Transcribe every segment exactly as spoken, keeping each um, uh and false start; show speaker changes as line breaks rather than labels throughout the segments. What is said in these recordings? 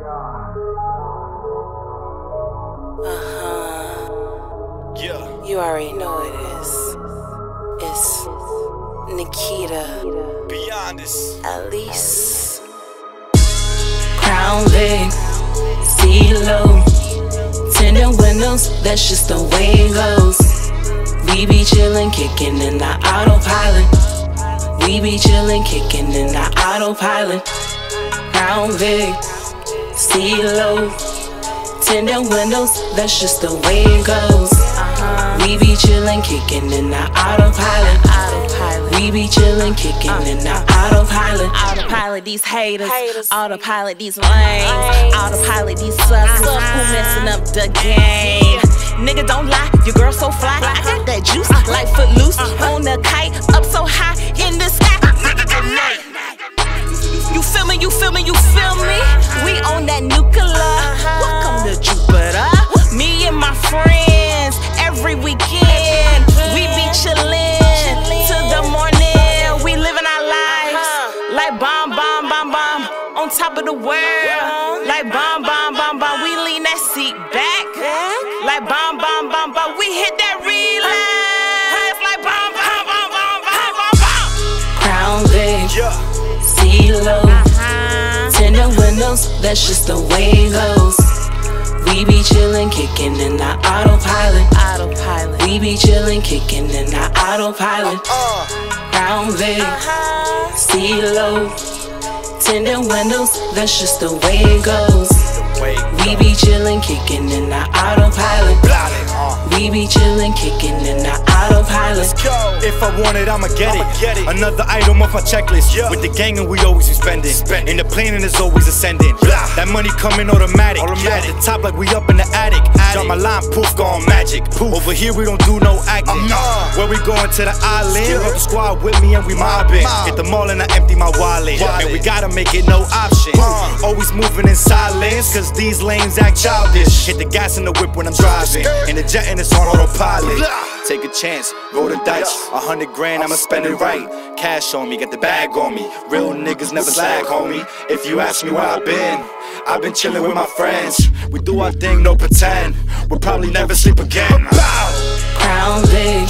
Uh-huh.
Yeah.
You already know it is. It's Nikita.
Beyond this.
Elise. Crown Vic. C-Lo. Tinted windows, that's just the way it goes. We be chillin', kickin' in the autopilot. We be chillin', kickin' in the autopilot. Crown Vic. C-Lo. Tinted windows, that's just the way it goes. Uh-huh. We be chillin', kickin' in the autopilot. Autopilot. We be chillin', kickin' uh-huh. in the autopilot.
Autopilot these haters,
haters.
Autopilot these lames, autopilot these suckers uh-huh. who messing up the game. Nigga, don't lie, your girl so fly. I got that juice uh-huh. like Footloose uh-huh. on the kite, up so high in the sky. Nigga, tonight. You feel me? You feel me? You feel me? We on that nuclear. Welcome to Jupiter. Me and my friends every weekend. We be chillin' till the morning. We living our lives like bomb, bomb, bomb, bomb on top of the world. Like bomb, bomb, bomb, bomb. We lean that seat back. Like bomb, bomb, bomb, bomb. We hit that relapse. Like bomb, bomb, bomb, bomb, bomb, bomb, bomb.
Crown Vic.
Yeah.
C-Lo. Tinted windows, that's just the way it goes. We be chillin', kickin' in the autopilot.
Autopilot.
We be chillin', kickin' in the autopilot.
Uh.
Crown Vic.
Uh-huh.
C-Lo. Tinted windows, that's just the way it goes.
Wait,
we be chillin', kickin' in the autopilot.
uh.
We be chillin', kickin' in the autopilot.
If I want it, I'ma get, I'ma it. get it. Another item off my checklist. Yeah. With the gang and we always be spending. Spend. And the planning is always ascending. Blah. That money coming automatic. automatic. Yeah. The top like we up in the attic. attic. Drop my line, poof, gone magic. Poof. Over here we don't do no acting. Uh, Where we going to the island? Got the squad with me and we mobbing. Mob. Hit the mall and I empty my wallet. wallet. And we gotta make it no option. Uh. Always moving in silence, cause these lanes act childish. Hit the gas in the whip when I'm driving. And the jet and it's on autopilot. Take a chance, roll the dice. A hundred grand, I'ma spend it right. Cash on me, got the bag on me. Real niggas never slag, homie. If you ask me where I've been, I've been chillin' with my friends. We do our thing, no pretend. We'll probably never sleep again.
Crown Vic.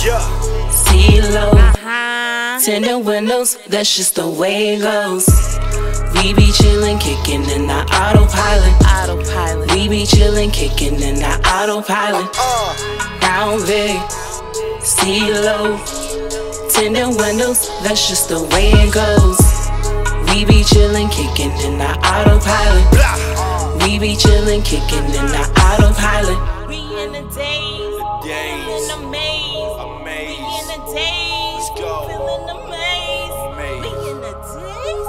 C-Lo.
Uh-huh.
Tinted windows, that's just the way it goes. We be chillin', kickin' in the autopilot.
Autopilot.
We be chillin', kickin' in the autopilot. Crown Vic. C-Lo. Tinted windows, that's just the way it goes. We be chillin', kickin' in the autopilot. We be chillin', kickin' in the autopilot.
We in the days, feelin' amazed.
Amazed.
We in the days,
Let's go.
feelin' amazed.
Amazed.
We in the days.